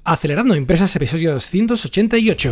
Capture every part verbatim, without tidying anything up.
Acelerando Empresas, episodio doscientos ochenta y ocho.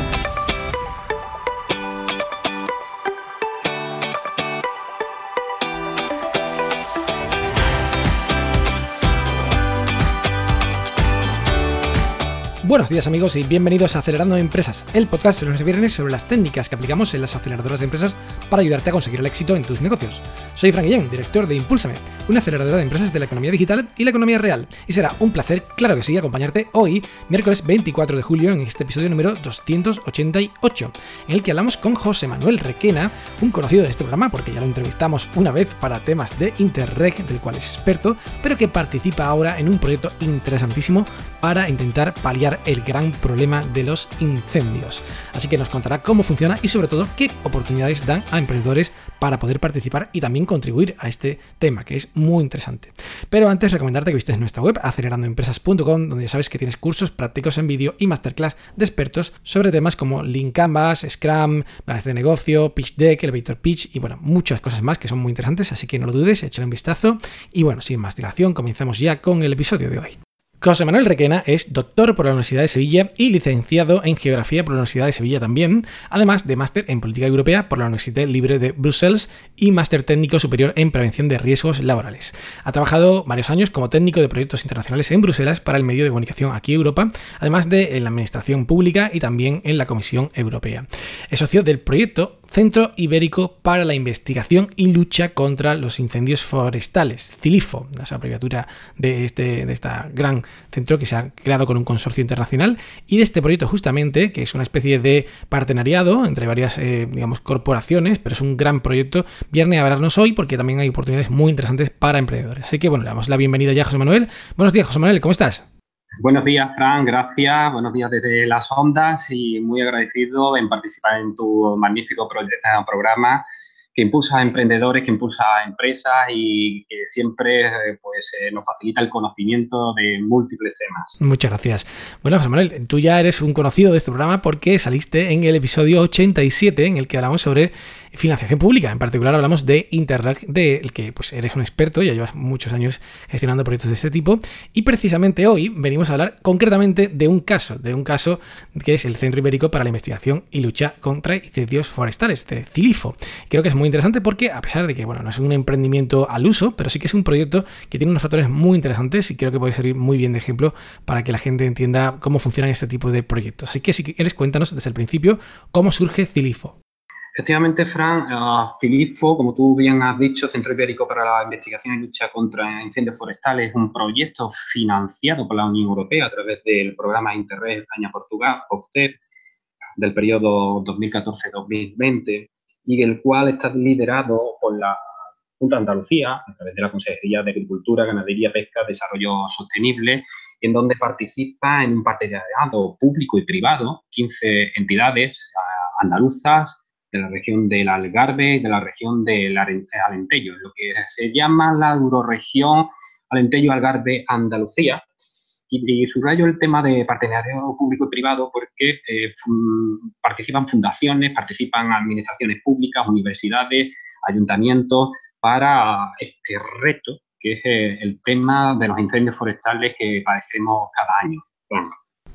Buenos días amigos y bienvenidos a Acelerando Empresas, el podcast de lunes y viernes sobre las técnicas que aplicamos en las aceleradoras de empresas para ayudarte a conseguir el éxito en tus negocios. Soy Frank Guillén, director de Impúlsame, una aceleradora de empresas de la economía digital y la economía real. Y será un placer, claro que sí, acompañarte hoy, miércoles veinticuatro de julio, en este episodio número doscientos ochenta y ocho, en el que hablamos con José Manuel Requena, un conocido de este programa porque ya lo entrevistamos una vez para temas de Interreg, del cual es experto, pero que participa ahora en un proyecto interesantísimo para intentar paliar el gran problema de los incendios. Así que nos contará cómo funciona y sobre todo qué oportunidades dan a emprendedores para poder participar y también contribuir a este tema, que es muy interesante. Pero antes, recomendarte que visites nuestra web acelerando empresas punto com, donde ya sabes que tienes cursos prácticos en vídeo y masterclass de expertos sobre temas como Lean Canvas, Scrum, planes de negocio, Pitch Deck, Elevator Pitch y bueno, muchas cosas más que son muy interesantes, así que no lo dudes, échale un vistazo. Y bueno, sin más dilación, comenzamos ya con el episodio de hoy. José Manuel Requena es doctor por la Universidad de Sevilla y licenciado en Geografía por la Universidad de Sevilla también, además de máster en Política Europea por la Universidad Libre de Bruselas y máster técnico superior en Prevención de Riesgos Laborales. Ha trabajado varios años como técnico de proyectos internacionales en Bruselas para el medio de comunicación aquí en Europa, además de en la Administración Pública y también en la Comisión Europea. Es socio del proyecto Centro Ibérico para la Investigación y Lucha contra los Incendios Forestales, CILIFO, esa abreviatura de este de esta gran centro que se ha creado con un consorcio internacional, y de este proyecto justamente, que es una especie de partenariado entre varias eh, digamos corporaciones, pero es un gran proyecto, viene a hablarnos hoy porque también hay oportunidades muy interesantes para emprendedores. Así que bueno, le damos la bienvenida ya a José Manuel. Buenos días, José Manuel, ¿cómo estás? Buenos días, Fran, gracias. Buenos días desde las ondas y muy agradecido en participar en tu magnífico proyecto, programa que impulsa a emprendedores, que impulsa a empresas y que siempre pues, eh, nos facilita el conocimiento de múltiples temas. Muchas gracias. Bueno, José Manuel, tú ya eres un conocido de este programa porque saliste en el episodio ochenta y siete en el que hablamos sobre financiación pública. En particular hablamos de Interreg, del que pues eres un experto, ya llevas muchos años gestionando proyectos de este tipo, y precisamente hoy venimos a hablar concretamente de un caso, de un caso que es el Centro Ibérico para la Investigación y Lucha contra Incendios Forestales, de CILIFO. Creo que es muy interesante porque, a pesar de que bueno, no es un emprendimiento al uso, pero sí que es un proyecto que tiene unos factores muy interesantes y creo que puede servir muy bien de ejemplo para que la gente entienda cómo funcionan este tipo de proyectos. Así que si quieres, cuéntanos desde el principio cómo surge CILIFO. Efectivamente, Fran, uh, CILIFO, como tú bien has dicho, Centro Ibérico para la Investigación y Lucha contra Incendios Forestales, es un proyecto financiado por la Unión Europea a través del programa Interreg España-Portugal, POCTEP, del periodo dos mil catorce a dos mil veinte, y el cual está liderado por la Junta de Andalucía, a través de la Consejería de Agricultura, Ganadería, Pesca, Desarrollo Sostenible, en donde participa en un partenariado público y privado quince entidades uh, andaluzas, de la región del Algarve y de la región del Alentejo, lo que se llama la Euroregión Alentejo-Algarve-Andalucía. Y, y subrayo el tema de partenariado público y privado porque eh, fun, participan fundaciones, participan administraciones públicas, universidades, ayuntamientos, para este reto, que es eh, el tema de los incendios forestales que padecemos cada año. Bueno,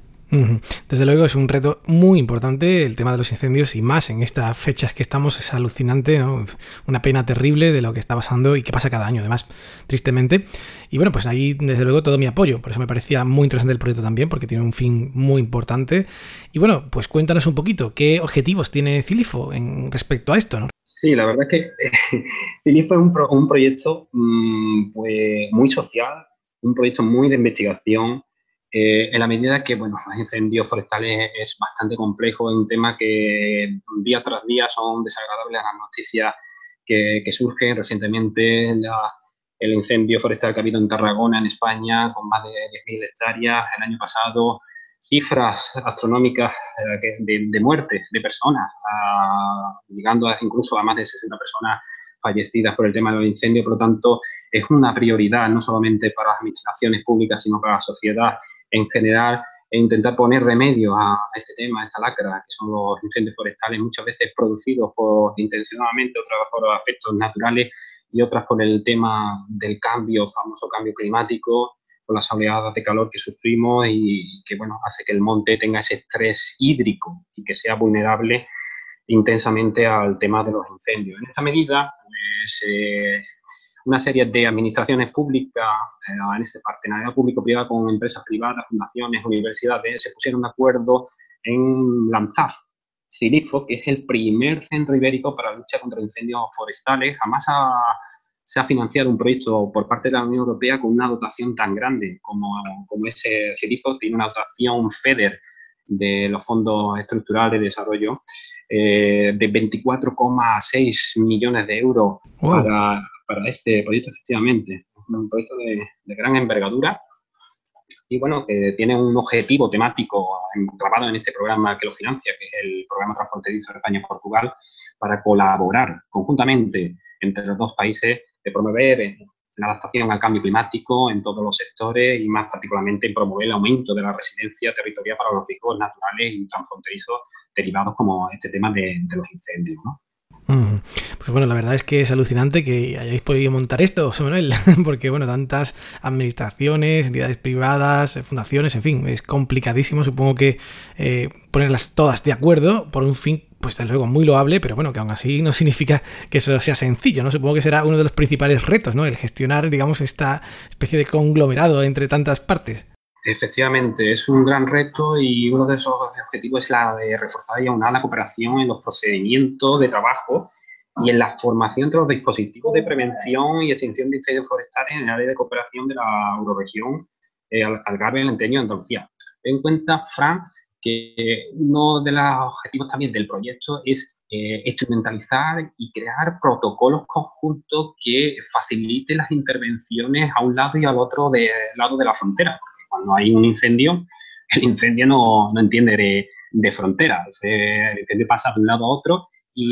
desde luego es un reto muy importante el tema de los incendios y más en estas fechas que estamos, es alucinante, ¿no? Una pena terrible de lo que está pasando y que pasa cada año, además, tristemente. Y bueno, pues ahí desde luego todo mi apoyo, por eso me parecía muy interesante el proyecto también, porque tiene un fin muy importante. Y bueno, pues cuéntanos un poquito, ¿qué objetivos tiene CILIFO en respecto a esto, ¿no? Sí, la verdad es que eh, CILIFO es un, pro, un proyecto mmm, pues, muy social, un proyecto muy de investigación. Eh, en la medida que, bueno, los incendios forestales es bastante complejo, es un tema que día tras día son desagradables las noticias que, que surgen. Recientemente la, el incendio forestal que ha habido en Tarragona, en España, con más de diez mil hectáreas. El año pasado, cifras astronómicas de, de muertes de personas, a, llegando a, incluso a más de sesenta personas fallecidas por el tema del incendio. Por lo tanto, es una prioridad no solamente para las administraciones públicas, sino para la sociedad en general, e intentar poner remedio a este tema, a esta lacra, que son los incendios forestales, muchas veces producidos por, intencionadamente, otras por efectos naturales y otras por el tema del cambio, famoso cambio climático, por las oleadas de calor que sufrimos y que, bueno, hace que el monte tenga ese estrés hídrico y que sea vulnerable intensamente al tema de los incendios. En esta medida, pues, eh, una serie de administraciones públicas, eh, en ese partenariado público-privado con empresas privadas, fundaciones, universidades, se pusieron de acuerdo en lanzar CILIFO, que es el primer centro ibérico para la lucha contra incendios forestales. Jamás ha, se ha financiado un proyecto por parte de la Unión Europea con una dotación tan grande como, como ese CILIFO. Tiene una dotación FEDER de los fondos estructurales de desarrollo eh, de veinticuatro coma seis millones de euros wow. para, para este proyecto, efectivamente. Un proyecto de, de gran envergadura y, bueno, que tiene un objetivo temático grabado en este programa que lo financia, que es el Programa Transfronterizo de España y Portugal, para colaborar conjuntamente entre los dos países de promover la adaptación al cambio climático en todos los sectores y, más particularmente, en promover el aumento de la resiliencia territorial para los riesgos naturales y transfronterizos derivados como este tema de, de los incendios, ¿no? Mm. Pues bueno, la verdad es que es alucinante que hayáis podido montar esto, José Manuel, porque bueno, tantas administraciones, entidades privadas, fundaciones, en fin, es complicadísimo, supongo que eh, ponerlas todas de acuerdo por un fin, pues desde luego muy loable, pero bueno, que aún así no significa que eso sea sencillo, ¿no? Supongo que será uno de los principales retos, ¿no? El gestionar, digamos, esta especie de conglomerado entre tantas partes. Efectivamente, es un gran reto y uno de esos objetivos es la de reforzar y aunar la cooperación en los procedimientos de trabajo y en la formación de los dispositivos de prevención y extinción de incendios forestales en el área de cooperación de la Euroregión eh, Algarve, Alentejo y Andalucía. Ten en cuenta, Fran, que uno de los objetivos también del proyecto es eh, instrumentalizar y crear protocolos conjuntos que faciliten las intervenciones a un lado y al otro del lado de la frontera. Cuando hay un incendio, el incendio no, no entiende de, de fronteras. El incendio pasa de un lado a otro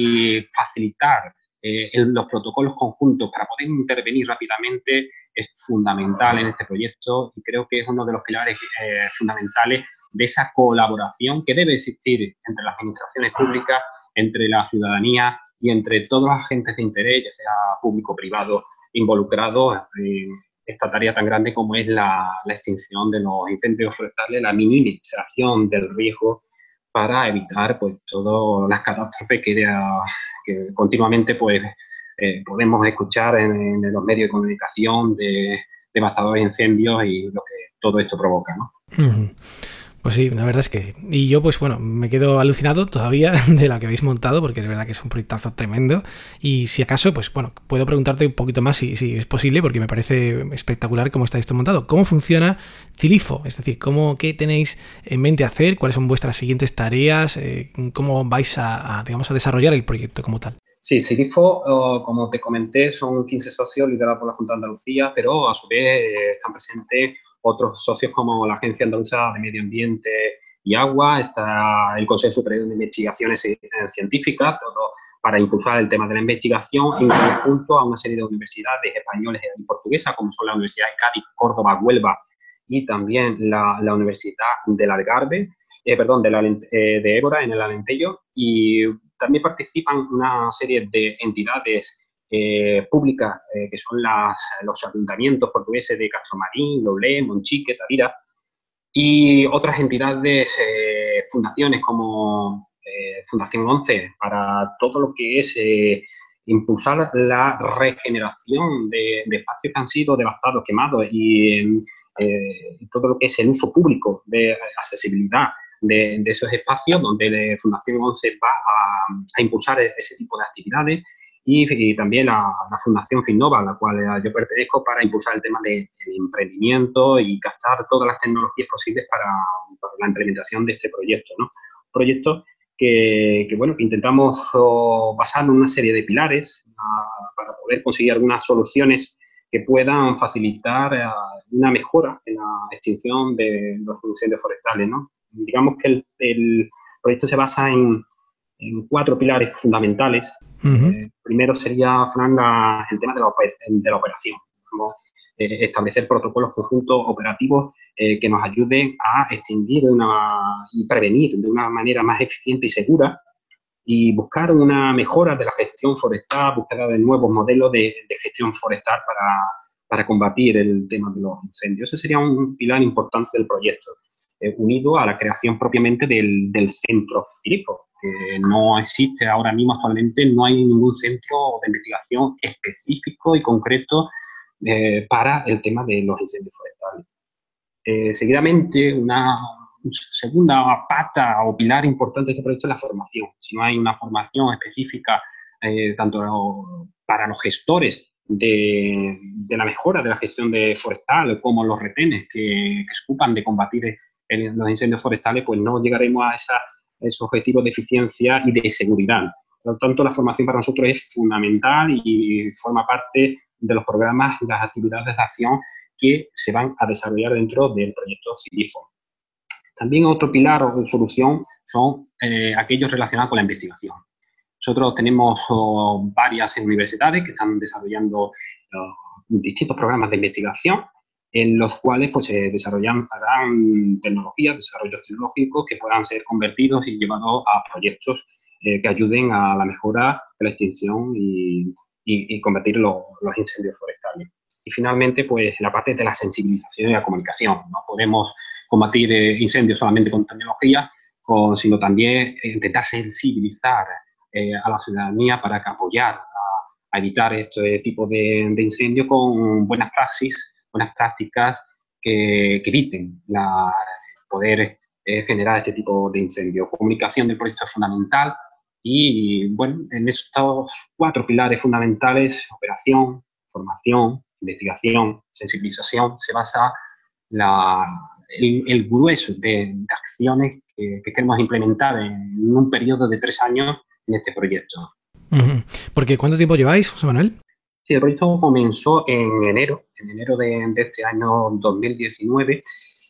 y facilitar eh, el, los protocolos conjuntos para poder intervenir rápidamente es fundamental en este proyecto y creo que es uno de los pilares eh, fundamentales de esa colaboración que debe existir entre las administraciones públicas, entre la ciudadanía y entre todos los agentes de interés, ya sea público o privado, involucrados en esta tarea tan grande como es la, la extinción de los incendios forestales, la minimización del riesgo para evitar pues todas las catástrofes que, que continuamente pues eh, podemos escuchar en, en los medios de comunicación de devastadores incendios y lo que todo esto provoca, ¿no? Uh-huh. Pues sí, la verdad es que... Y yo, pues bueno, me quedo alucinado todavía de la que habéis montado, porque es verdad que es un proyectazo tremendo. Y si acaso, pues bueno, puedo preguntarte un poquito más si, si es posible, porque me parece espectacular cómo está esto montado. ¿Cómo funciona CILIFO? Es decir, ¿cómo, qué tenéis en mente hacer? ¿Cuáles son vuestras siguientes tareas? Eh, ¿Cómo vais a, a, digamos, a desarrollar el proyecto como tal? Sí, CILIFO, uh, como te comenté, son quince socios liderados por la Junta de Andalucía, pero a su vez eh, están presentes otros socios como la Agencia Andaluza de Medio Ambiente y Agua, está el Consejo Superior de Investigaciones Científicas, todo para impulsar el tema de la investigación en conjunto a una serie de universidades españolas y portuguesas, como son la Universidad de Cádiz, Córdoba, Huelva y también la, la Universidad del Algarve, eh, perdón, de, la, eh, de Évora, en el Alentejo, y también participan una serie de entidades Eh, públicas, eh, que son las, los ayuntamientos portugueses de Castromarín, Loulé, Monchique, Tavira, y otras entidades, eh, fundaciones como eh, Fundación once, para todo lo que es eh, impulsar la regeneración de, de espacios que han sido devastados, quemados, y eh, todo lo que es el uso público de accesibilidad de, de esos espacios, donde Fundación once va a, a impulsar ese tipo de actividades. Y, y también la, la Fundación Finnova, a la cual yo pertenezco, para impulsar el tema del de emprendimiento y captar todas las tecnologías posibles para, para la implementación de este proyecto, ¿no? Un proyecto que, que, bueno, que intentamos oh, basar en una serie de pilares uh, para poder conseguir algunas soluciones que puedan facilitar uh, una mejora en la extinción de los incendios forestales, ¿no? Digamos que el, el proyecto se basa en en cuatro pilares fundamentales. Uh-huh. Eh, primero sería, Fran, la, el tema de la, de la operación. Como, eh, establecer protocolos conjuntos operativos eh, que nos ayuden a extinguir una, y prevenir de una manera más eficiente y segura, y buscar una mejora de la gestión forestal, búsqueda de nuevos modelos de, de gestión forestal para para combatir el tema de los incendios. Ese sería un pilar importante del proyecto, eh, unido a la creación propiamente del, del centro CIRIFO, que no existe ahora mismo actualmente, no hay ningún centro de investigación específico y concreto eh, para el tema de los incendios forestales. Eh, seguidamente, una segunda pata o pilar importante de este proyecto es la formación. Si no hay una formación específica eh, tanto para los gestores de, de la mejora de la gestión de forestal como los retenes que, que se ocupan de combatir el, los incendios forestales, pues no llegaremos a, esa, a esos objetivos de eficiencia y de seguridad. Por lo tanto, la formación para nosotros es fundamental y forma parte de los programas y las actividades de acción que se van a desarrollar dentro del proyecto CIRIFO. También otro pilar o solución son eh, aquellos relacionados con la investigación. Nosotros tenemos oh, varias universidades que están desarrollando oh, distintos programas de investigación en los cuales pues, se desarrollarán tecnologías, desarrollos tecnológicos que puedan ser convertidos y llevados a proyectos eh, que ayuden a la mejora de la extinción y, y, y combatir lo, los incendios forestales. Y finalmente, pues la parte de la sensibilización y la comunicación. No podemos combatir eh, incendios solamente con tecnología, con, sino también eh, intentar sensibilizar eh, a la ciudadanía para que apoyar a, a evitar este tipo de, de incendios con buenas praxis, buenas prácticas que, que eviten la, poder eh, generar este tipo de incendios. Comunicación del proyecto es fundamental y, bueno, en estos cuatro pilares fundamentales, operación, formación, investigación, sensibilización, se basa la, el, el grueso de, de acciones que, que queremos implementar en un periodo de tres años en este proyecto. Uh-huh. Porque ¿cuánto tiempo lleváis, José Manuel? Sí, el proyecto comenzó en enero, en enero de, de este año dos mil diecinueve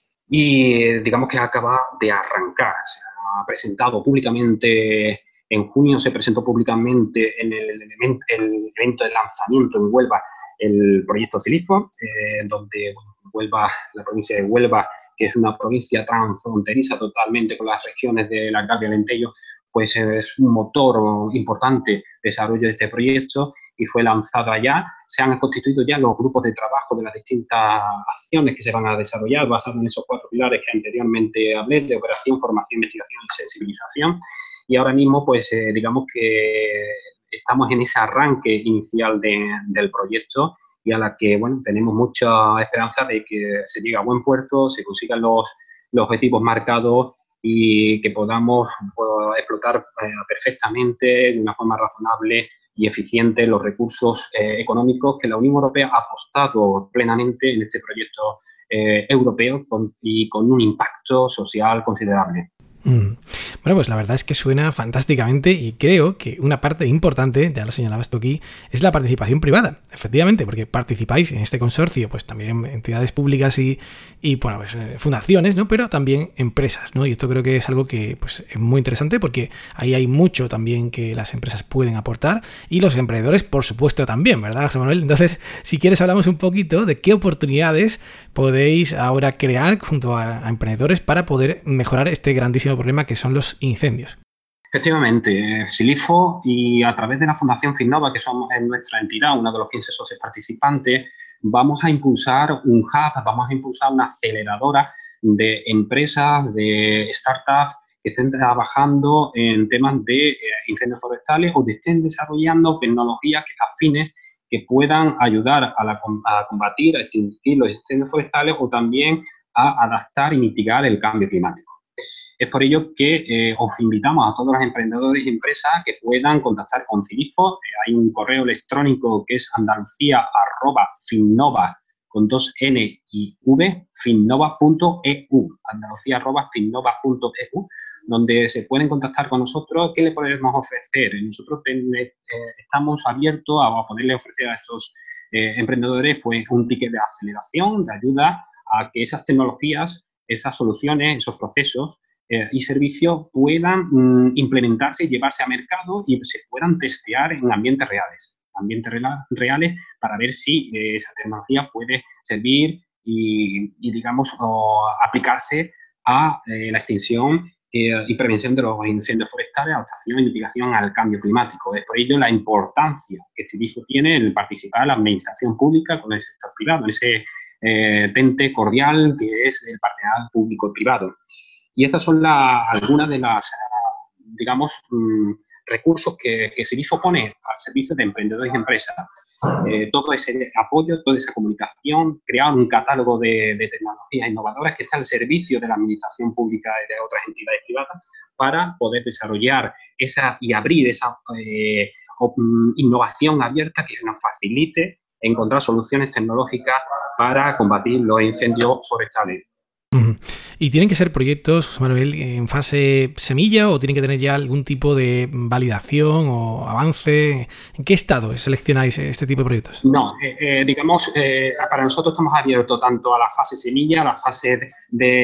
y digamos que acaba de arrancar. Se ha presentado públicamente, en junio se presentó públicamente en el, el, evento, el evento de lanzamiento en Huelva el proyecto CIRIFO, eh, donde Huelva, la provincia de Huelva, que es una provincia transfronteriza totalmente con las regiones de la Garbia y Alentejo, pues es un motor importante de desarrollo de este proyecto y fue lanzado allá. Se han constituido ya los grupos de trabajo de las distintas acciones que se van a desarrollar basados en esos cuatro pilares que anteriormente hablé, de operación, formación, investigación y sensibilización. Y ahora mismo, pues, eh, digamos que estamos en ese arranque inicial de, del proyecto y a la que, bueno, tenemos mucha esperanza de que se llegue a buen puerto, se consigan los, los objetivos marcados y que podamos pues, explotar eh, perfectamente, de una forma razonable y eficiente, los recursos eh, económicos que la Unión Europea ha apostado plenamente en este proyecto eh, europeo con, y con un impacto social considerable. Mm. Bueno, pues la verdad es que suena fantásticamente y creo que una parte importante, ya lo señalabas tú aquí, es la participación privada, efectivamente, porque participáis en este consorcio, pues también entidades públicas y, y bueno, pues fundaciones, ¿no? Pero también empresas, ¿no? Y esto creo que es algo que pues es muy interesante porque ahí hay mucho también que las empresas pueden aportar y los emprendedores, por supuesto, también, ¿verdad, José Manuel? Entonces, si quieres hablamos un poquito de qué oportunidades podéis ahora crear junto a, a emprendedores para poder mejorar este grandísimo problema que son los incendios. Efectivamente, CIRIFO y a través de la Fundación FINNOVA, que somos en nuestra entidad, uno de los quince socios participantes, vamos a impulsar un hub, vamos a impulsar una aceleradora de empresas, de startups que estén trabajando en temas de eh, incendios forestales o que estén desarrollando tecnologías afines que puedan ayudar a, la, a combatir, a extinguir los incendios forestales o también a adaptar y mitigar el cambio climático. Es por ello que eh, os invitamos a todos los emprendedores y empresas que puedan contactar con CIRIFO. Eh, hay un correo electrónico que es andalucía arroba finnova con dos n y v, finnova punto e u, andalucía arroba finnova punto e u, donde se pueden contactar con nosotros. ¿Qué le podemos ofrecer? Nosotros ten, eh, estamos abiertos a poderle ofrecer a estos eh, emprendedores pues, un ticket de aceleración, de ayuda a que esas tecnologías, esas soluciones, esos procesos eh, y servicios puedan mm, implementarse y llevarse a mercado y se puedan testear en ambientes reales, ambientes rela- reales para ver si eh, esa tecnología puede servir y, y digamos, o, aplicarse a eh, la extinción eh, y prevención de los incendios forestales, adaptación y mitigación al cambio climático. Es por ello la importancia que Civifo tiene en participar en la administración pública con el sector privado, en ese eh, tente cordial que es el partenariado público y privado. Y estas son la, algunas de las, digamos, mmm, recursos que, que Civifo pone al servicio de emprendedores y empresas. Eh, todo ese apoyo, toda esa comunicación, crear un catálogo de, de tecnologías innovadoras que está al servicio de la administración pública y de otras entidades privadas para poder desarrollar esa y abrir esa eh, innovación abierta que nos facilite encontrar soluciones tecnológicas para combatir los incendios forestales. Uh-huh. ¿Y tienen que ser proyectos, José Manuel, en fase semilla o tienen que tener ya algún tipo de validación o avance? ¿En qué estado seleccionáis este tipo de proyectos? No, eh, eh, digamos, eh, para nosotros estamos abiertos tanto a la fase semilla, a la fase de,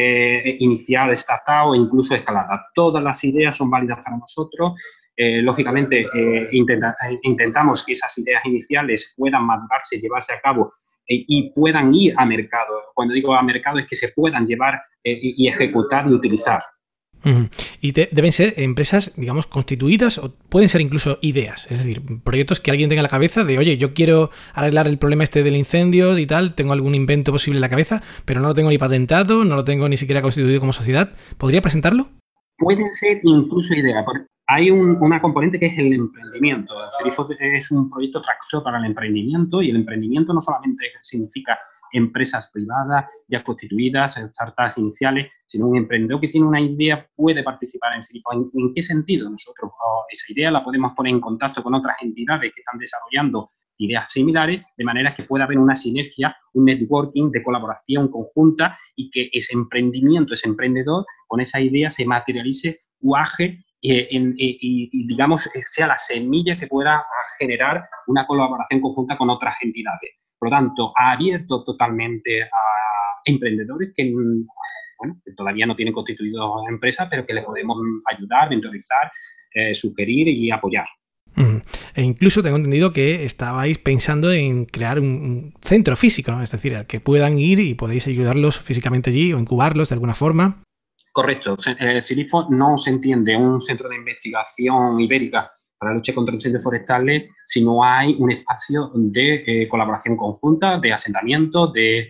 de inicial, startup o incluso escalada. Todas las ideas son válidas para nosotros. Eh, lógicamente, eh, intenta, intentamos que esas ideas iniciales puedan madurarse, llevarse a cabo y puedan ir a mercado. Cuando digo a mercado es que se puedan llevar eh, y ejecutar y utilizar. Uh-huh. Y te, deben ser empresas, digamos, constituidas o pueden ser incluso ideas, es decir, proyectos que alguien tenga en la cabeza de, oye, yo quiero arreglar el problema este del incendio y tal, tengo algún invento posible en la cabeza, pero no lo tengo ni patentado, no lo tengo ni siquiera constituido como sociedad. ¿Podría presentarlo? Pueden ser incluso ideas. Hay un, una componente que es el emprendimiento. Civifo es un proyecto tractor para el emprendimiento y el emprendimiento no solamente significa empresas privadas ya constituidas, startups iniciales, sino un emprendedor que tiene una idea puede participar en Civifo. ¿En, ¿En qué sentido? Nosotros oh, esa idea la podemos poner en contacto con otras entidades que están desarrollando ideas similares, de manera que pueda haber una sinergia, un networking de colaboración conjunta y que ese emprendimiento, ese emprendedor, con esa idea se materialice, cuaje y, y, y, y, digamos, sea la semilla que pueda generar una colaboración conjunta con otras entidades. Por lo tanto, ha abierto totalmente a emprendedores que, bueno, que todavía no tienen constituido empresas, pero que les podemos ayudar, mentorizar, eh, sugerir y apoyar. Uh-huh. E incluso tengo entendido que estabais pensando en crear un, un centro físico, ¿no? Es decir, al que puedan ir y podéis ayudarlos físicamente allí o incubarlos de alguna forma. Correcto. Eh, Civifo no se entiende un centro de investigación ibérica para la lucha contra incendios forestales si no hay un espacio de eh, colaboración conjunta, de asentamiento, de,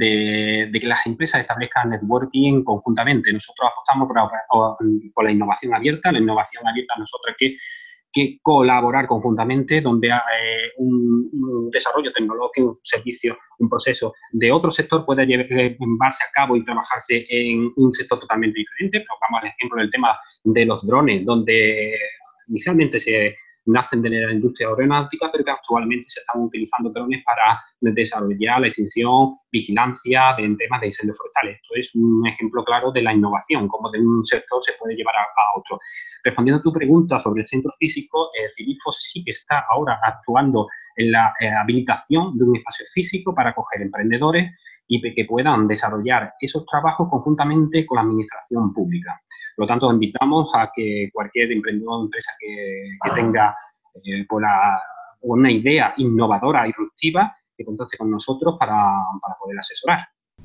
de, de que las empresas establezcan networking conjuntamente. Nosotros apostamos por, por, por la innovación abierta. La innovación abierta nosotros que que colaborar conjuntamente, donde hay eh, un, un desarrollo tecnológico, un servicio, un proceso de otro sector puede llevarse a cabo y trabajarse en un sector totalmente diferente. Pongamos el ejemplo del tema de los drones, donde inicialmente se nacen de la industria aeronáutica, pero que actualmente se están utilizando drones para desarrollar la extinción, vigilancia de, en temas de incendios forestales. Esto es un ejemplo claro de la innovación, cómo de un sector se puede llevar a, a otro. Respondiendo a tu pregunta sobre el centro físico, eh, Civifo sí que está ahora actuando en la eh, habilitación de un espacio físico para acoger emprendedores y que puedan desarrollar esos trabajos conjuntamente con la administración pública. Por lo tanto, invitamos a que cualquier emprendedor o empresa que, que tenga eh, por la, una idea innovadora y disruptiva, que contacte con nosotros para, para poder asesorar.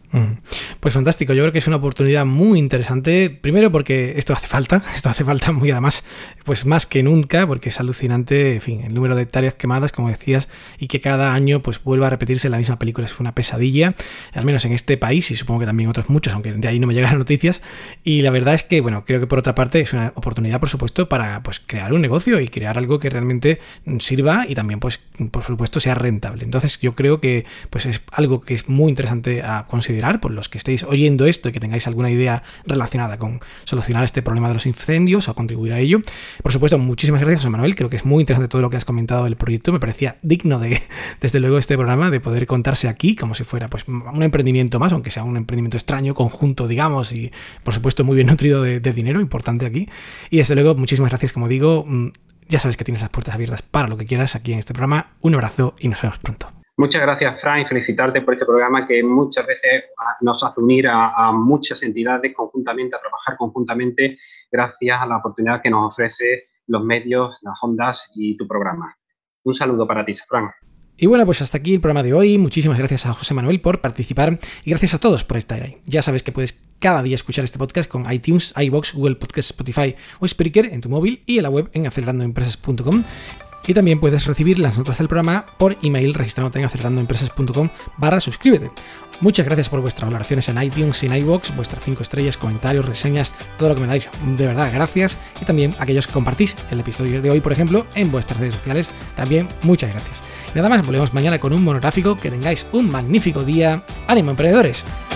Pues fantástico, yo creo que es una oportunidad muy interesante, primero porque esto hace falta, esto hace falta muy además, pues más que nunca, porque es alucinante, en fin, el número de hectáreas quemadas, como decías, y que cada año pues vuelva a repetirse la misma película, es una pesadilla, al menos en este país y supongo que también otros muchos, aunque de ahí no me llegan las noticias, y la verdad es que, bueno, creo que por otra parte es una oportunidad, por supuesto, para pues crear un negocio y crear algo que realmente sirva y también, pues, por supuesto, sea rentable. Entonces yo creo que pues es algo que es muy interesante a considerar por los que estéis oyendo esto y que tengáis alguna idea relacionada con solucionar este problema de los incendios o contribuir a ello. Por supuesto, muchísimas gracias, José Manuel. Creo que es muy interesante todo lo que has comentado del proyecto. Me parecía digno de, desde luego, este programa, de poder contarse aquí como si fuera pues un emprendimiento más, aunque sea un emprendimiento extraño, conjunto, digamos, y por supuesto muy bien nutrido de, de dinero, importante aquí. Y desde luego, muchísimas gracias, como digo. Ya sabes que tienes las puertas abiertas para lo que quieras aquí en este programa. Un abrazo y nos vemos pronto. Muchas gracias, Fran, y felicitarte por este programa que muchas veces nos hace unir a, a muchas entidades conjuntamente, a trabajar conjuntamente, gracias a la oportunidad que nos ofrece los medios, las ondas y tu programa. Un saludo para ti, Fran. Y bueno, pues hasta aquí el programa de hoy. Muchísimas gracias a José Manuel por participar y gracias a todos por estar ahí. Ya sabes que puedes cada día escuchar este podcast con iTunes, iVoox, Google Podcast, Spotify o Spreaker en tu móvil y en la web en acelerando empresas punto com. Y también puedes recibir las notas del programa por email registrándote en acelerando empresas punto com barra suscríbete. Muchas gracias por vuestras valoraciones en iTunes y en iVoox, vuestras cinco estrellas, comentarios, reseñas, todo lo que me dais. De verdad, gracias. Y también aquellos que compartís el episodio de hoy, por ejemplo, en vuestras redes sociales. También muchas gracias. Y nada más, volvemos mañana con un monográfico. Que tengáis un magnífico día. ¡Ánimo, emprendedores!